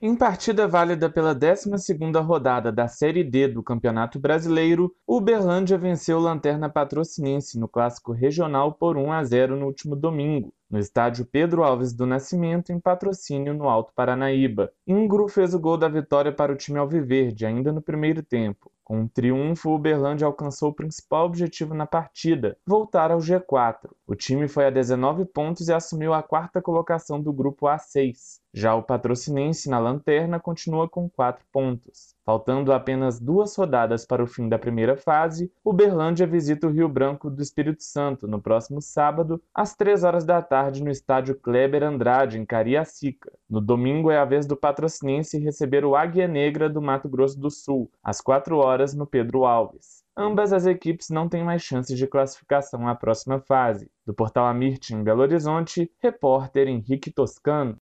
Em partida válida pela 12ª rodada da Série D do Campeonato Brasileiro, o Uberlândia venceu o Lanterna Patrocinense no Clássico Regional por 1-0 no último domingo, no estádio Pedro Alves do Nascimento, em Patrocínio, no Alto Paranaíba. Ingro fez o gol da vitória para o time alviverde ainda no primeiro tempo. Com um triunfo, o Uberlândia alcançou o principal objetivo na partida, voltar ao G4. O time foi a 19 pontos e assumiu a 4ª colocação do grupo A6. Já o Patrocinense, na lanterna, continua com 4 pontos. Faltando apenas 2 rodadas para o fim da primeira fase, o Uberlândia visita o Rio Branco do Espírito Santo no próximo sábado, às 3 horas da tarde, no estádio Kleber Andrade, em Cariacica. No domingo é a vez do Patrocinense receber o Águia Negra do Mato Grosso do Sul, às 4 horas, no Pedro Alves. Ambas as equipes não têm mais chances de classificação à próxima fase. Do Portal Amirte, em Belo Horizonte, repórter Henrique Toscano.